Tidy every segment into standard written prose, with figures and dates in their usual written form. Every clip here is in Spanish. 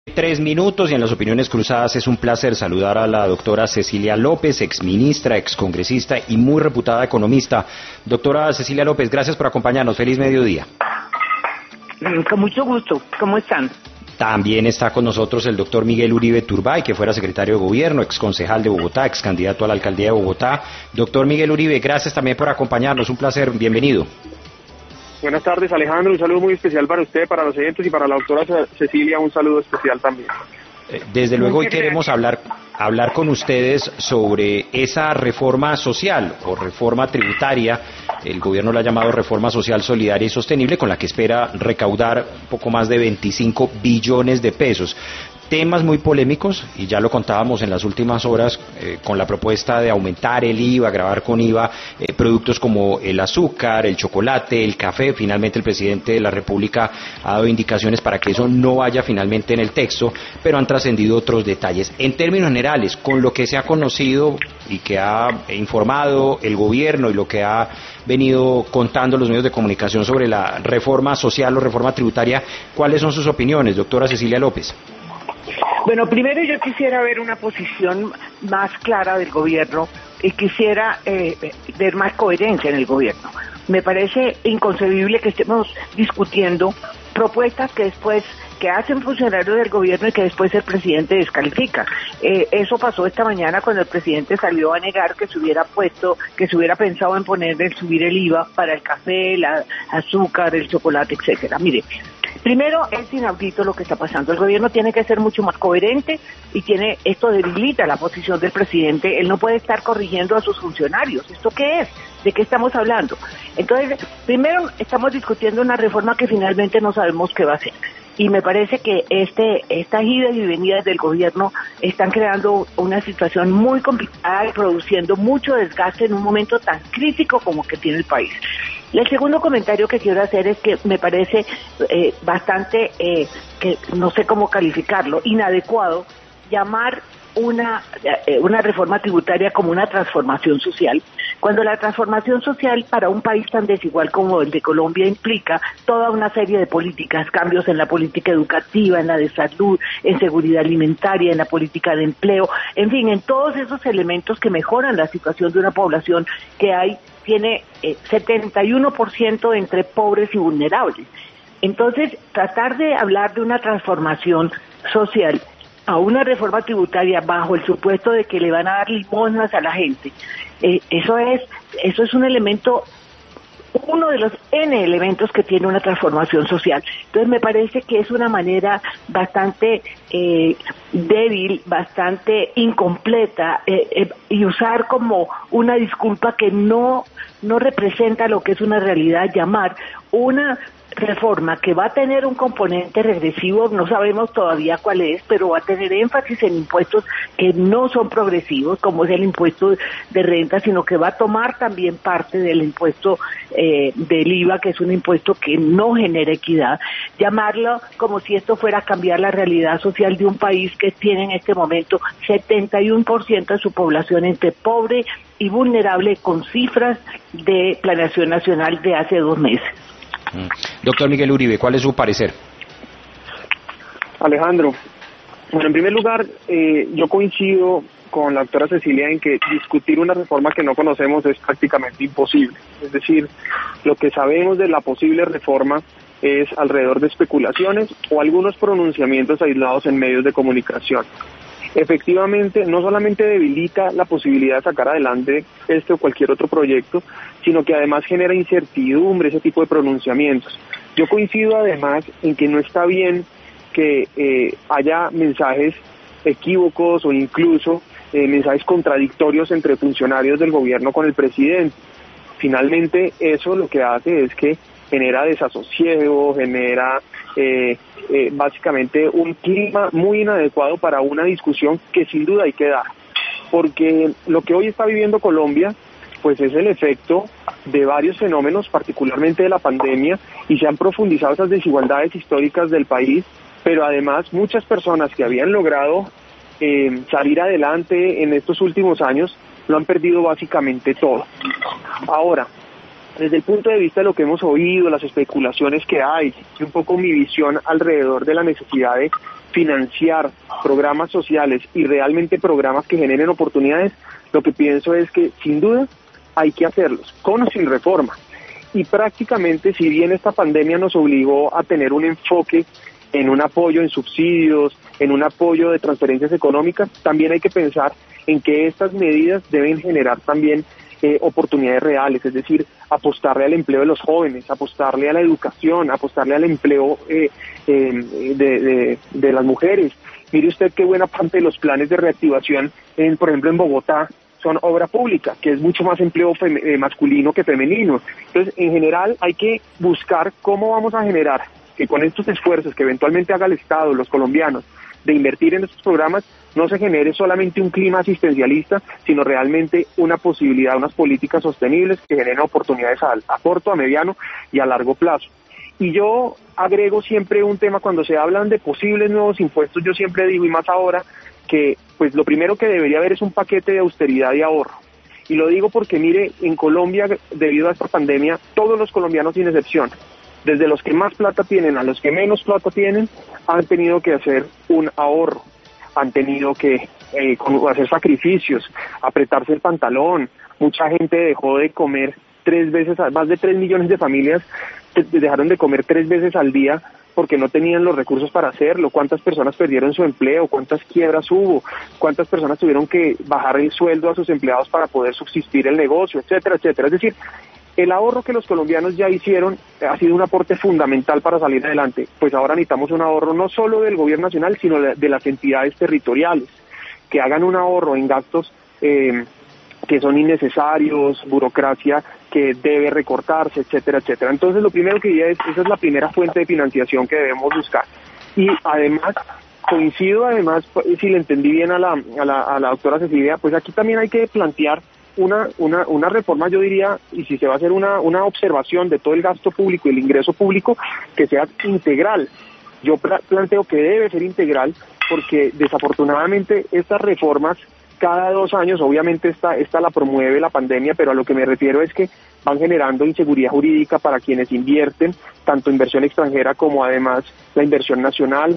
3 minutos y en las opiniones cruzadas es un placer saludar a la doctora Cecilia López, exministra, excongresista y muy reputada economista. Doctora Cecilia López, gracias por acompañarnos. Feliz mediodía. Con mucho gusto. ¿Cómo están? También está con nosotros el doctor Miguel Uribe Turbay, que fuera secretario de Gobierno, exconcejal de Bogotá, excandidato a la alcaldía de Bogotá. Doctor Miguel Uribe, gracias también por acompañarnos. Un placer. Bienvenido. Buenas tardes, Alejandro. Un saludo muy especial para usted, para los oyentes y para la doctora Cecilia, un saludo especial también. Desde luego hoy queremos hablar con ustedes sobre esa reforma social o reforma tributaria, el gobierno la ha llamado reforma social solidaria y sostenible, con la que espera recaudar un poco más de 25 billones de pesos. Temas muy polémicos, y ya lo contábamos en las últimas horas, con la propuesta de aumentar el IVA, gravar con IVA productos como el azúcar, el chocolate, el café. Finalmente el presidente de la República ha dado indicaciones para que eso no vaya finalmente en el texto, pero han trascendido otros detalles. En términos generales, con lo que se ha conocido y que ha informado el gobierno y lo que ha venido contando los medios de comunicación sobre la reforma social o reforma tributaria, ¿cuáles son sus opiniones, doctora Cecilia López? Bueno, primero yo quisiera ver una posición más clara del gobierno y quisiera ver más coherencia en el gobierno. Me parece inconcebible que estemos discutiendo propuestas que hacen funcionarios del gobierno y que después el presidente descalifica. Eso pasó esta mañana cuando el presidente salió a negar que se hubiera pensado en subir el IVA para el café, el azúcar, el chocolate, etcétera. Mire, primero, es inaudito lo que está pasando. El gobierno tiene que ser mucho más coherente y esto debilita la posición del presidente. Él no puede estar corrigiendo a sus funcionarios. ¿Esto qué es? ¿De qué estamos hablando? Entonces, primero estamos discutiendo una reforma que finalmente no sabemos qué va a hacer. Y me parece que estas idas y venidas del gobierno están creando una situación muy complicada y produciendo mucho desgaste en un momento tan crítico como que tiene el país. El segundo comentario que quiero hacer es que me parece bastante, que no sé cómo calificarlo, inadecuado llamar una reforma tributaria como una transformación social, cuando la transformación social para un país tan desigual como el de Colombia implica toda una serie de políticas, cambios en la política educativa, en la de salud, en seguridad alimentaria, en la política de empleo, en fin, en todos esos elementos que mejoran la situación de una población que tiene 71% entre pobres y vulnerables. Entonces, tratar de hablar de una transformación social a una reforma tributaria bajo el supuesto de que le van a dar limosnas a la gente, eso es un elemento, uno de los N elementos que tiene una transformación social. Entonces me parece que es una manera bastante débil, bastante incompleta, y usar como una disculpa que no representa lo que es una realidad, llamar una reforma que va a tener un componente regresivo, no sabemos todavía cuál es, pero va a tener énfasis en impuestos que no son progresivos, como es el impuesto de renta, sino que va a tomar también parte del impuesto del IVA, que es un impuesto que no genera equidad. Llamarlo como si esto fuera a cambiar la realidad social de un país que tiene en este momento 71% de su población entre pobre y vulnerable, con cifras de Planeación Nacional de hace 2 meses. Doctor Miguel Uribe, ¿cuál es su parecer? Alejandro, bueno, en primer lugar, yo coincido con la doctora Cecilia en que discutir una reforma que no conocemos es prácticamente imposible. Es decir, lo que sabemos de la posible reforma es alrededor de especulaciones o algunos pronunciamientos aislados en medios de comunicación. Efectivamente, no solamente debilita la posibilidad de sacar adelante este o cualquier otro proyecto, sino que además genera incertidumbre, ese tipo de pronunciamientos. Yo coincido además en que no está bien que haya mensajes equívocos o incluso mensajes contradictorios entre funcionarios del gobierno con el presidente. Finalmente, eso lo que hace es que genera desasosiego, genera básicamente un clima muy inadecuado para una discusión que sin duda hay que dar, porque lo que hoy está viviendo Colombia pues es el efecto de varios fenómenos, particularmente de la pandemia, y se han profundizado esas desigualdades históricas del país, pero además muchas personas que habían logrado salir adelante en estos últimos años lo han perdido básicamente todo. Ahora, desde el punto de vista de lo que hemos oído, las especulaciones que hay, y un poco mi visión alrededor de la necesidad de financiar programas sociales y realmente programas que generen oportunidades, lo que pienso es que sin duda hay que hacerlos, con o sin reforma. Y prácticamente, si bien esta pandemia nos obligó a tener un enfoque en un apoyo en subsidios, en un apoyo de transferencias económicas, también hay que pensar en que estas medidas deben generar también oportunidades reales, es decir, apostarle al empleo de los jóvenes, apostarle a la educación, apostarle al empleo de las mujeres. Mire usted qué buena parte de los planes de reactivación, por ejemplo en Bogotá, son obra pública, que es mucho más empleo masculino que femenino. Entonces, en general, hay que buscar cómo vamos a generar que con estos esfuerzos que eventualmente haga el Estado, los colombianos, de invertir en estos programas, no se genere solamente un clima asistencialista, sino realmente una posibilidad, unas políticas sostenibles que generen oportunidades a corto, a mediano y a largo plazo. Y yo agrego siempre un tema cuando se hablan de posibles nuevos impuestos, yo siempre digo, y más ahora, que pues lo primero que debería haber es un paquete de austeridad y ahorro. Y lo digo porque, mire, en Colombia, debido a esta pandemia, todos los colombianos sin excepción, desde los que más plata tienen a los que menos plata tienen, han tenido que hacer un ahorro, han tenido que hacer sacrificios, apretarse el pantalón. Mucha gente dejó de comer 3 veces, más de 3 millones de familias dejaron de comer 3 veces al día porque no tenían los recursos para hacerlo. ¿Cuántas personas perdieron su empleo? ¿Cuántas quiebras hubo? ¿Cuántas personas tuvieron que bajar el sueldo a sus empleados para poder subsistir el negocio, etcétera, etcétera? Es decir, el ahorro que los colombianos ya hicieron ha sido un aporte fundamental para salir adelante. Pues ahora necesitamos un ahorro no solo del gobierno nacional, sino de las entidades territoriales, que hagan un ahorro en gastos que son innecesarios, burocracia que debe recortarse, etcétera, etcétera. Entonces, lo primero que diría es, esa es la primera fuente de financiación que debemos buscar. Y además, coincido, si le entendí bien a la doctora Cecilia, pues aquí también hay que plantear una reforma, yo diría, y si se va a hacer una observación de todo el gasto público y el ingreso público, que sea integral. Yo planteo que debe ser integral, porque desafortunadamente estas reformas cada 2 años, obviamente esta la promueve la pandemia, pero a lo que me refiero es que van generando inseguridad jurídica para quienes invierten, tanto inversión extranjera como además la inversión nacional.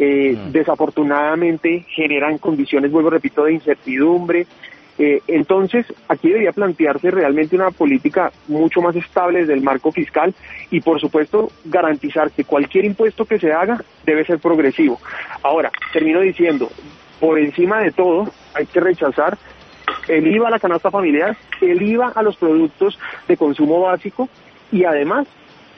Desafortunadamente generan condiciones, vuelvo repito, de incertidumbre. Entonces, aquí debería plantearse realmente una política mucho más estable desde el marco fiscal y, por supuesto, garantizar que cualquier impuesto que se haga debe ser progresivo. Ahora, termino diciendo, por encima de todo, hay que rechazar el IVA a la canasta familiar, el IVA a los productos de consumo básico y además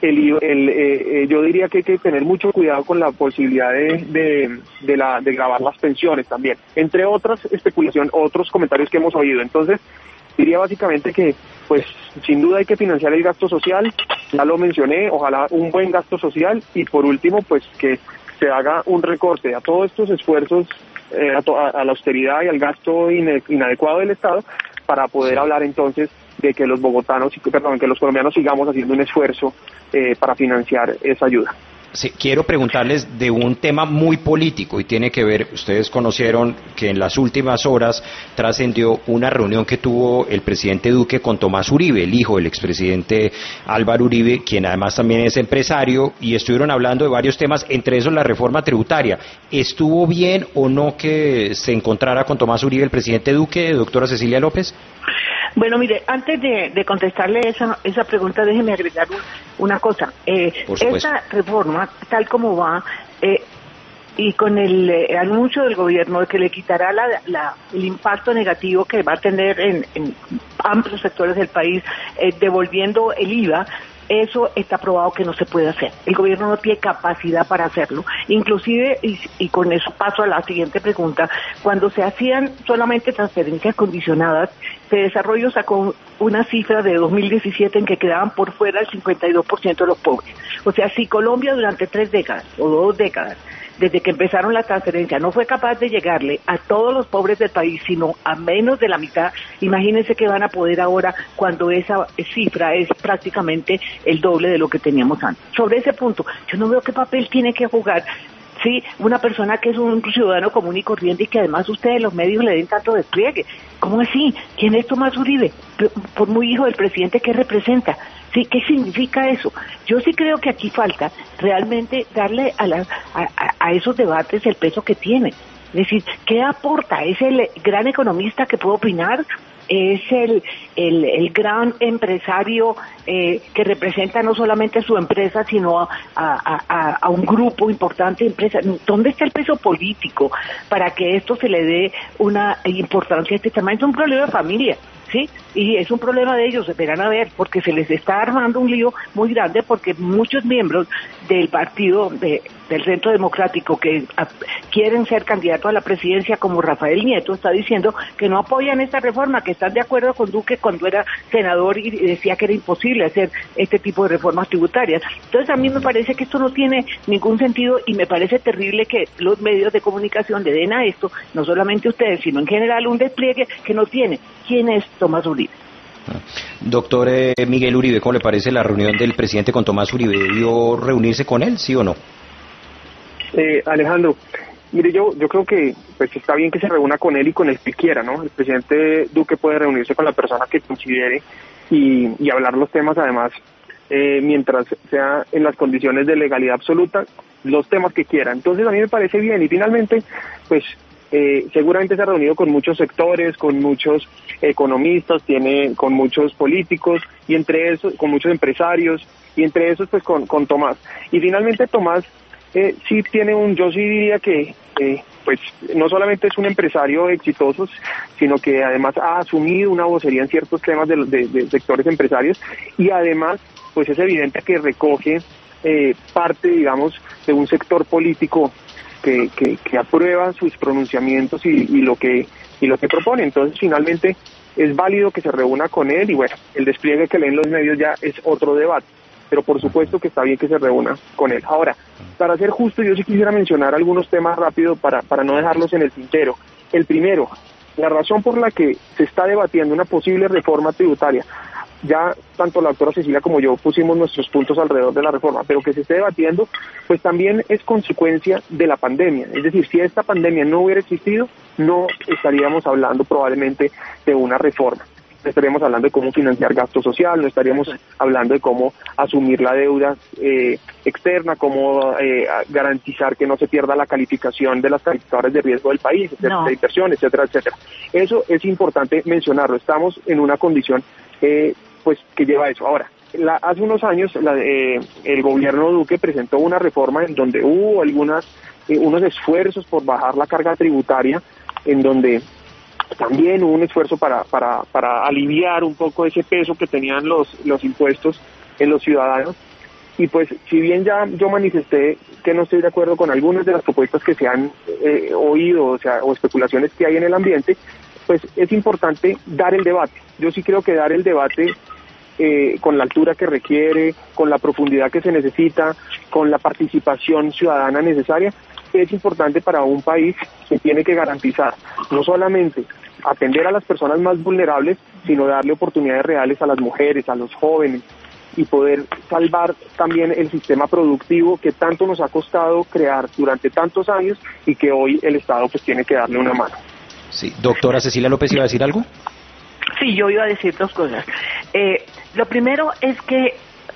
yo diría que hay que tener mucho cuidado con la posibilidad de gravar las pensiones también, entre otras especulaciones, otros comentarios que hemos oído. Entonces, diría básicamente que, pues, sin duda hay que financiar el gasto social, ya lo mencioné, ojalá un buen gasto social y por último, pues, que se haga un recorte a todos estos esfuerzos, a la austeridad y al gasto inadecuado del Estado para poder hablar entonces de que los que los colombianos sigamos haciendo un esfuerzo para financiar esa ayuda. Sí, quiero preguntarles de un tema muy político y tiene que ver, ustedes conocieron que en las últimas horas trascendió una reunión que tuvo el presidente Duque con Tomás Uribe, el hijo del expresidente Álvaro Uribe, quien además también es empresario, y estuvieron hablando de varios temas, entre esos la reforma tributaria. ¿Estuvo bien o no que se encontrara con Tomás Uribe el presidente Duque, doctora Cecilia López? Bueno, mire, antes de contestarle esa pregunta, déjeme agregar una cosa. Esta reforma, tal como va, y con el anuncio del gobierno de que le quitará el impacto negativo que va a tener en amplios sectores del país, devolviendo el IVA, eso está probado que no se puede hacer. El gobierno no tiene capacidad para hacerlo. Inclusive, y con eso paso a la siguiente pregunta, cuando se hacían solamente transferencias condicionadas, se desarrolló sacó una cifra de 2017 en que quedaban por fuera el 52% de los pobres. O sea, si Colombia durante 3 décadas o 2 décadas, desde que empezaron la transferencia, no fue capaz de llegarle a todos los pobres del país, sino a menos de la mitad, imagínense que van a poder ahora cuando esa cifra es prácticamente el doble de lo que teníamos antes. Sobre ese punto, yo no veo qué papel tiene que jugar Sí, una persona que es un ciudadano común y corriente y que además ustedes los medios le den tanto despliegue. ¿Cómo así? ¿Quién es Tomás Uribe? Por muy hijo del presidente, ¿qué representa? Sí, ¿qué significa eso? Yo sí creo que aquí falta realmente darle a esos debates el peso que tienen. Es decir, ¿qué aporta? ¿Es el gran economista que puede opinar? ¿Es el gran empresario que representa no solamente a su empresa, sino a un grupo importante de empresas? ¿Dónde está el peso político para que esto se le dé una importancia a este tema? Es un problema de familia, ¿sí? Y es un problema de ellos, verán a ver, porque se les está armando un lío muy grande, porque muchos miembros del partido del Centro Democrático que quieren ser candidatos a la presidencia, como Rafael Nieto, está diciendo que no apoyan esta reforma, que están de acuerdo con Duque cuando era senador y decía que era imposible hacer este tipo de reformas tributarias. Entonces a mí me parece que esto no tiene ningún sentido y me parece terrible que los medios de comunicación le den a esto, no solamente ustedes, sino en general, un despliegue que no tiene. ¿Quién es Tomás Uribe? Doctor Miguel Uribe, ¿cómo le parece la reunión del presidente con Tomás Uribe? ¿Debió reunirse con él, sí o no? Alejandro, mire, yo creo que pues está bien que se reúna con él y con el que quiera, ¿no? El presidente Duque puede reunirse con la persona que considere y hablar los temas, además, mientras sea en las condiciones de legalidad absoluta, los temas que quiera. Entonces a mí me parece bien y finalmente, pues seguramente se ha reunido con muchos sectores, con muchos economistas, con muchos políticos y entre esos, con muchos empresarios y entre esos pues con Tomás. Y finalmente Tomás sí tiene yo sí diría que pues no solamente es un empresario exitoso, sino que además ha asumido una vocería en ciertos temas de sectores empresarios y además pues es evidente que recoge parte, digamos, de un sector político que aprueba sus pronunciamientos y lo que propone. Entonces finalmente es válido que se reúna con él y bueno, el despliegue que leen los medios ya es otro debate, pero por supuesto que está bien que se reúna con él. Ahora, para ser justo, yo sí quisiera mencionar algunos temas rápido para no dejarlos en el tintero. El primero, la razón por la que se está debatiendo una posible reforma tributaria, ya tanto la doctora Cecilia como yo pusimos nuestros puntos alrededor de la reforma, pero que se esté debatiendo, pues también es consecuencia de la pandemia. Es decir, si esta pandemia no hubiera existido, no estaríamos hablando probablemente de una reforma. No estaríamos hablando de cómo financiar gasto social, no estaríamos hablando de cómo asumir la deuda externa, cómo garantizar que no se pierda la calificación de las calificadoras de riesgo del país, etcétera, de inversión, etcétera, etcétera. Eso es importante mencionarlo. Estamos en una condición pues que lleva eso. Ahora, hace unos años el gobierno Duque presentó una reforma en donde hubo unos esfuerzos por bajar la carga tributaria, en donde también hubo un esfuerzo para aliviar un poco ese peso que tenían los impuestos en los ciudadanos. Y pues, si bien ya yo manifesté que no estoy de acuerdo con algunas de las propuestas que se han oído, o especulaciones que hay en el ambiente, pues es importante dar el debate. Yo sí creo que dar el debate con la altura que requiere, con la profundidad que se necesita, con la participación ciudadana necesaria, es importante para un país que tiene que garantizar no solamente atender a las personas más vulnerables, sino darle oportunidades reales a las mujeres, a los jóvenes, y poder salvar también el sistema productivo que tanto nos ha costado crear durante tantos años y que hoy el Estado pues tiene que darle una mano. Sí, doctora Cecilia López, ¿iba a decir algo? Sí, yo iba a decir dos cosas. Lo primero es que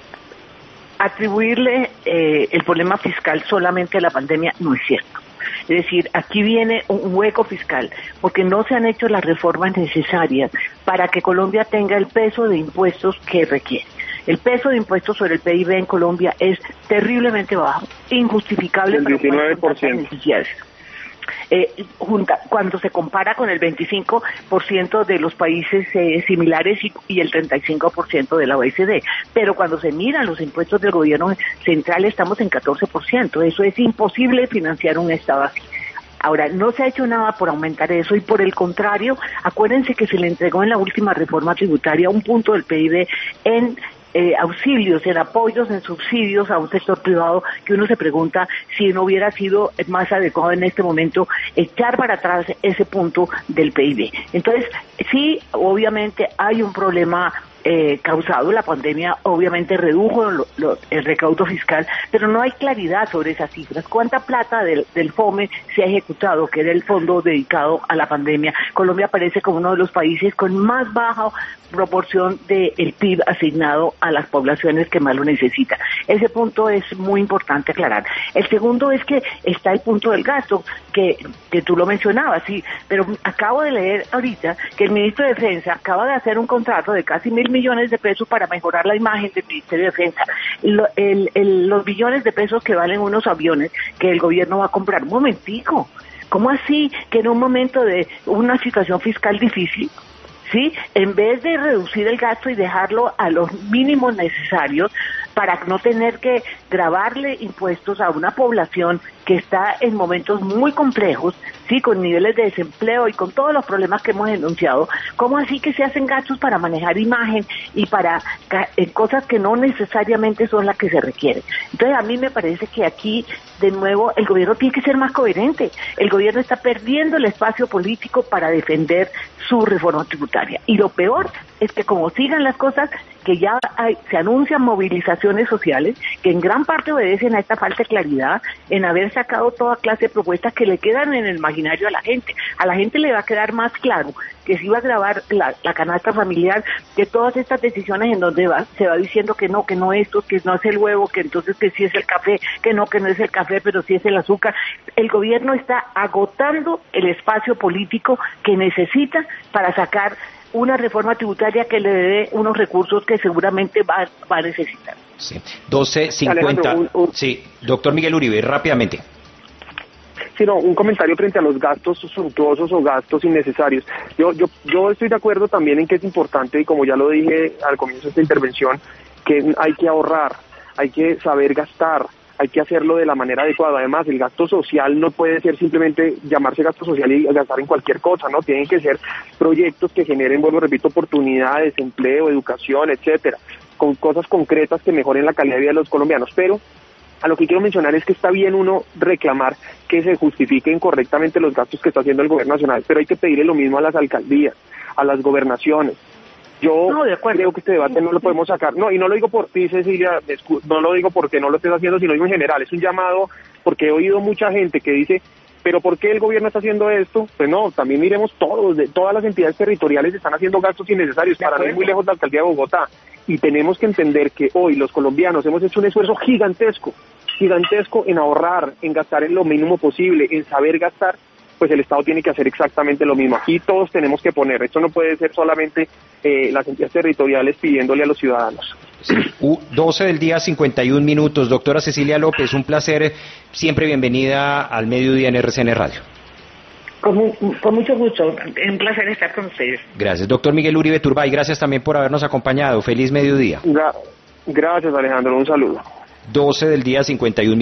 atribuirle el problema fiscal solamente a la pandemia no es cierto. Es decir, aquí viene un hueco fiscal porque no se han hecho las reformas necesarias para que Colombia tenga el peso de impuestos que requiere. El peso de impuestos sobre el PIB en Colombia es terriblemente bajo, injustificable. El 19%. Cuando se compara con el 25% de los países similares y el 35% de la OECD. Pero cuando se miran los impuestos del gobierno central estamos en 14%. Eso es imposible financiar un Estado así. Ahora, no se ha hecho nada por aumentar eso y por el contrario, acuérdense que se le entregó en la última reforma tributaria un punto del PIB en auxilios, en apoyos, en subsidios a un sector privado que uno se pregunta si no hubiera sido más adecuado en este momento echar para atrás ese punto del PIB. Entonces, sí, obviamente hay un problema causado. La pandemia obviamente redujo el recaudo fiscal, pero no hay claridad sobre esas cifras. ¿Cuánta plata del FOME se ha ejecutado, que era el fondo dedicado a la pandemia? Colombia aparece como uno de los países con más baja proporción del PIB asignado a las poblaciones que más lo necesitan. Ese punto es muy importante aclarar. El segundo es que está el punto del gasto, que tú lo mencionabas, sí, pero acabo de leer ahorita que el ministro de Defensa acaba de hacer un contrato de casi 1.000 millones de pesos para mejorar la imagen del Ministerio de Defensa. Los billones de pesos que valen unos aviones que el gobierno va a comprar. Un momentico, ¿cómo así que en un momento de una situación fiscal difícil, sí, en vez de reducir el gasto y dejarlo a los mínimos necesarios para no tener que gravarle impuestos a una población que está en momentos muy complejos, sí, con niveles de desempleo y con todos los problemas que hemos denunciado? ¿Cómo así que se hacen gastos para manejar imagen y para cosas que no necesariamente son las que se requieren? Entonces a mí me parece que aquí, de nuevo, el gobierno tiene que ser más coherente. El gobierno está perdiendo el espacio político para defender su reforma tributaria. Y lo peor es que como sigan las cosas, que ya se anuncian movilizaciones sociales, que en gran parte obedecen a esta falta de claridad, en haber sacado toda clase de propuestas que le quedan en el imaginario a la gente. A la gente le va a quedar más claro que si va a grabar la canasta familiar, que todas estas decisiones en donde se va diciendo que no esto, que no es el huevo, que entonces que sí es el café, que no es el café, pero sí es el azúcar. El gobierno está agotando el espacio político que necesita para sacar una reforma tributaria que le dé unos recursos que seguramente va a necesitar. Sí. 12:50. Sí, doctor Miguel Uribe, rápidamente. Sí, no, un comentario frente a los gastos suntuosos o gastos innecesarios. Yo estoy de acuerdo también en que es importante, y como ya lo dije al comienzo de esta intervención, que hay que ahorrar, hay que saber gastar, hay que hacerlo de la manera adecuada. Además, el gasto social no puede ser simplemente llamarse gasto social y gastar en cualquier cosa, ¿no? Tienen que ser proyectos que generen, vuelvo, repito, oportunidades, empleo, educación, etcétera, con cosas concretas que mejoren la calidad de vida de los colombianos. Pero a lo que quiero mencionar es que está bien uno reclamar que se justifiquen correctamente los gastos que está haciendo el gobierno nacional, pero hay que pedirle lo mismo a las alcaldías, a las gobernaciones. Yo creo que este debate no lo podemos sacar, no, y no lo digo por ti, Cecilia, no lo digo porque no lo estés haciendo, sino digo en general, es un llamado, porque he oído mucha gente que dice, pero ¿por qué el gobierno está haciendo esto? Pues no, también miremos todas las entidades territoriales están haciendo gastos innecesarios, para no ir muy lejos de la alcaldía de Bogotá, y tenemos que entender que hoy los colombianos hemos hecho un esfuerzo gigantesco en ahorrar, en gastar en lo mínimo posible, en saber gastar. Pues el Estado tiene que hacer exactamente lo mismo. Aquí todos tenemos que poner, esto no puede ser solamente las entidades territoriales pidiéndole a los ciudadanos. Sí. 12:51. Doctora Cecilia López, un placer, siempre bienvenida al Mediodía en RCN Radio. Con mucho gusto, es un placer estar con ustedes. Gracias. Doctor Miguel Uribe Turbay, gracias también por habernos acompañado. Feliz mediodía. Gracias, Alejandro, un saludo. 12:51.